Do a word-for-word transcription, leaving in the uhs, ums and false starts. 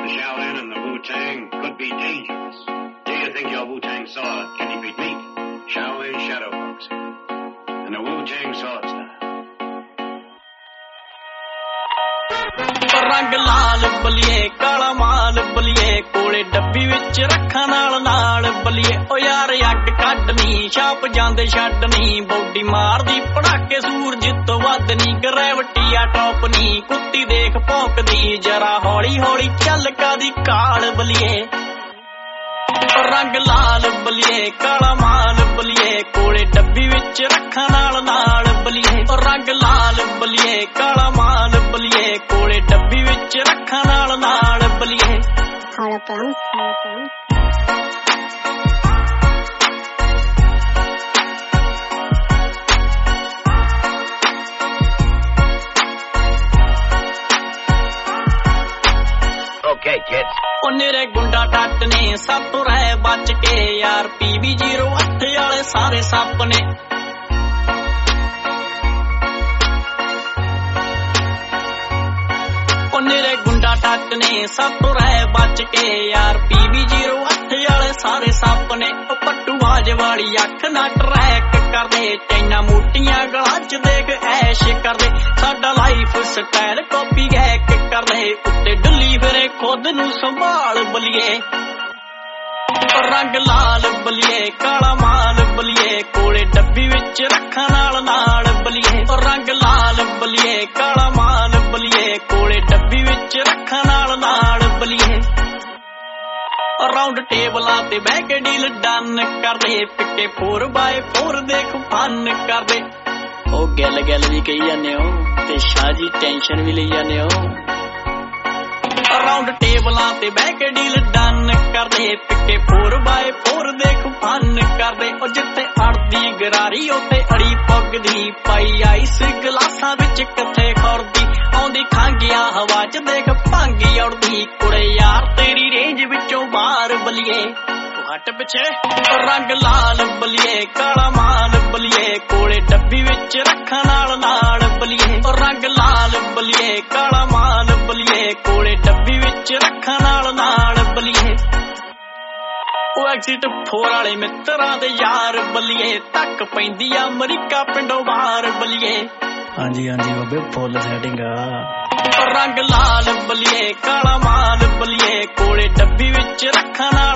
the Shaolin and the Wu-Tang could be dangerous. Do you think your Wu-Tang sword can defeat me? Shaolin shadow boxing and the Wu-Tang sword style. रंग लाल बलिए काला माल बलिए कोले डब्बी विच रखा नाल नाल बलिए ओ यार अग कड्डनी छाप जांदे छड्डनी बॉडी मारदी पड़ाके सूरज तो वध नी ग्रेविटी आ टॉप नी कुत्ती देख भौंकदी जरा हौली हौली चल कादी काल बलिए रंग लाल बलिए काला माल बलिए कोले डब्बी विच रखा नाल नाल बलिए रंग लाल बलिए काला माल बलिए कोले डब्बी विच रखा नाल नाल बलिए Okay, kids. ओ निरे गुंडा टट ने सब तो रह बच के यार पीवी जीरो अठ वाले सारे सप ने ओ निरे गुंडा टट ने सब तो रह बच के यार पीवी जीरो अठ वाले सारे सप ने ओ पट्टू बाज वाली अख ना ट्रैक कर दे चैना मोटियां गलां च देख ऐश कर दे साडा लाइफ स्टाइल कॉपी गैक कर दे उत्ते डुल्ली फिरे खुद नू संभाल बलिए रंग लाल बलिए काला माल बलिए कोले डब्बी विच रखा नाल नाल बलिए रंग लाल बलिए काला माल बलिए कोले डब्बी विच रखा नाल नाल बलिए राउंड टेबलां ते बह के डील डन कर दे पिटे फोर बाय फोर देख फन कर दे ओ गल गल भी कही जाने हो ते शाह जी टेंशन भी लई जाने हो राउंड टेबलां ते बह के डील डन कर दे पिटे फोर बाय फोर देख फन कर दे ओ जिथे अड़दी गरारी उत्ते अड़ी पुगदी पाई आइस गलासां विच किथे खौरदी आउंदी खांगिया हवा च देख भांगी उड़दी कुड़े यार तेरी रेंज विचों बाहर बलिए हट पिछे रंग लाल बलिए काला माल बलिए कोले डब्बी विच रखा नाल नाल बलिए रंग लाल बलिए काला माल बलिए कोले डब्बी विच रखा नाल नाल बलिए ओ एग्जिट फोर वाले मित्रां दे यार बलिए तक पैंदी अमरीका पिंडों बाहर बलिए हाँ जी हाँ जी बाबे फुल सेटिंग रंग लाल बलिए काला माल बलिए कोले डब्बी विच रखा